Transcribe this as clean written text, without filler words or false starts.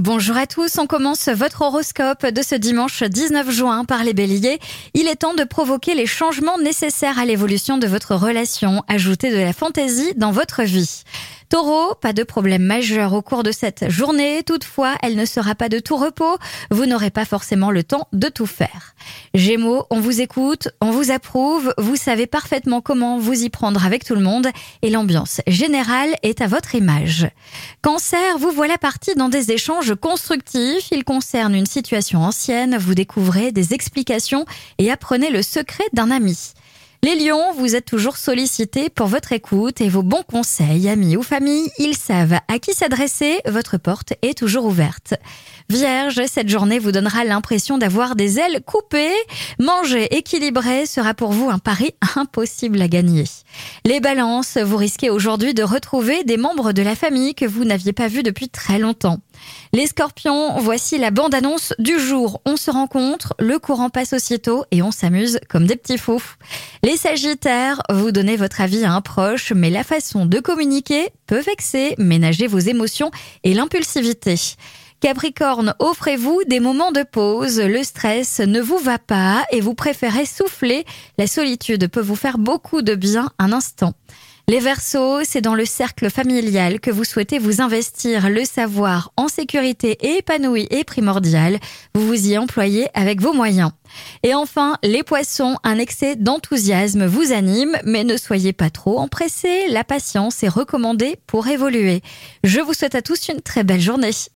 Bonjour à tous, on commence votre horoscope de ce dimanche 19 juin par les béliers. Il est temps de provoquer les changements nécessaires à l'évolution de votre relation. Ajoutez de la fantaisie dans votre vie. Taureau, pas de problème majeur au cours de cette journée. Toutefois, elle ne sera pas de tout repos. Vous n'aurez pas forcément le temps de tout faire. Gémeaux, on vous écoute, on vous approuve. Vous savez parfaitement comment vous y prendre avec tout le monde et l'ambiance générale est à votre image. Cancer, vous voilà parti dans des échanges constructifs. Ils concernent une situation ancienne. Vous découvrez des explications et apprenez le secret d'un ami. Les lions, vous êtes toujours sollicités pour votre écoute et vos bons conseils, amis ou famille, ils savent à qui s'adresser, votre porte est toujours ouverte. Vierge, cette journée vous donnera l'impression d'avoir des ailes coupées. Manger équilibré sera pour vous un pari impossible à gagner. Les balances, vous risquez aujourd'hui de retrouver des membres de la famille que vous n'aviez pas vus depuis très longtemps. Les scorpions, voici la bande-annonce du jour. On se rencontre, le courant passe aussitôt et on s'amuse comme des petits fous. Les sagittaires, vous donnez votre avis à un proche, mais la façon de communiquer peut vexer. Ménagez vos émotions et l'impulsivité. Capricorne, offrez-vous des moments de pause. Le stress ne vous va pas et vous préférez souffler. La solitude peut vous faire beaucoup de bien un instant. Les Verseaux, c'est dans le cercle familial que vous souhaitez vous investir. Le savoir en sécurité et épanoui est primordial. Vous vous y employez avec vos moyens. Et enfin, les Poissons, un excès d'enthousiasme vous anime, mais ne soyez pas trop empressés. La patience est recommandée pour évoluer. Je vous souhaite à tous une très belle journée.